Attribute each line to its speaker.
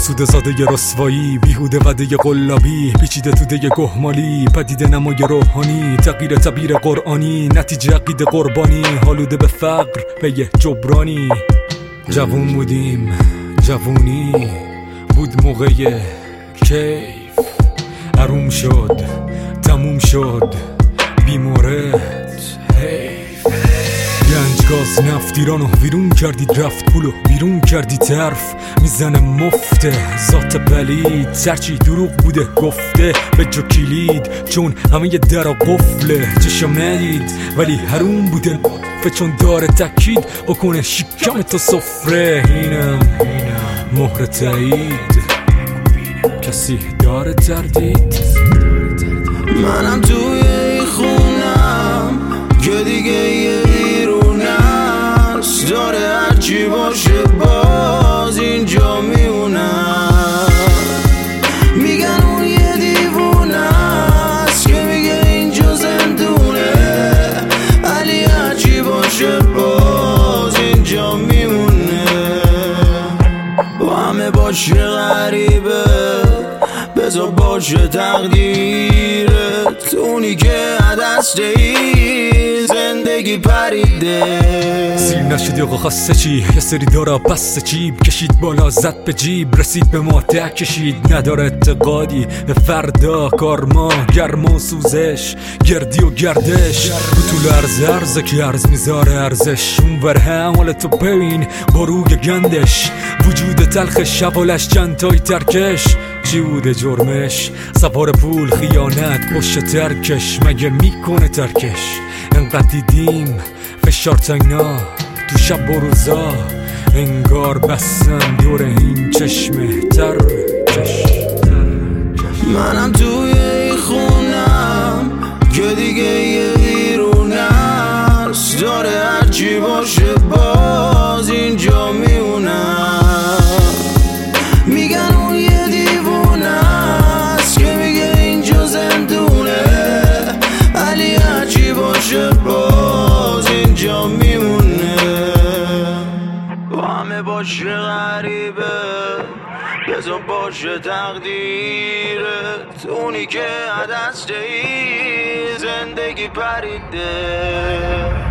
Speaker 1: آسوده زاده ی رسوایی، بیهوده وده ی قلابی، پیچیده توده ی گهمالی، پدیده نمای روحانی، تغییر تعبیر قرآنی، نتیجه عقیده قربانی، حالوده به فقر به یه جبرانی. جوون بودیم، جوونی بود موقع کیف، حروم شد تموم شد بیمورد حیف. گنجگاز نفت ایرانو ویرون کردید، رفت پولو بیرون کردی طرف، میزنه مفته ذات پلید، سرچی دروغ بوده گفته به جو کلید، چون همه ی درا قفله چشم ندید، ولی حروم بوده چون داره تکید بکنه شکم تا سفره. اینم مهر تایید، کسی داره تردید؟
Speaker 2: منم توی ای خونم که دیگه یه ایرون است، داره هرچی باشه باز اینجا میمونم. میگن اون یه دیوونه است که میگه اینجا زندونه، ولی هرچی باشه باز اینجا میمونه. با همه باشه غریبه، بذار باشه تقدیرت، اونی که دست ای زندگی پریده.
Speaker 1: سیر نشدی آقا خسته چی؟ یه سری دارا پس جیب کشید بالا زد به جیب، رسید به ما ته کشید، نداره اعتقادی به فردا، کارما گرما و سوزش، گردی و گردش، بطول ارزه که ارز میذاره ارزش، اون ور هم تو ببین با روی گندش، وجود تلخ شوالش چند تای ترکش، چی بوده جرمش؟ سوار پول خیانت پشت ترکش، مگه میکنه ترکش؟ انقدر دیدیم فشار تنگنا تو شب و روزا، انگار بستن دور این چشمه ترکش.
Speaker 2: منم توی ای خونم که دیگه یه ایرون است، داره هرچی باشه باز اینجا میمونم. میگن اون یه دیوونه است که میگه اینجا زندونه، ولی هرچی باشه باز اینجا میمونه. با همه باشه غریبه، بذار باشه تقدیرت، اونی که دست ای زندگی پریده.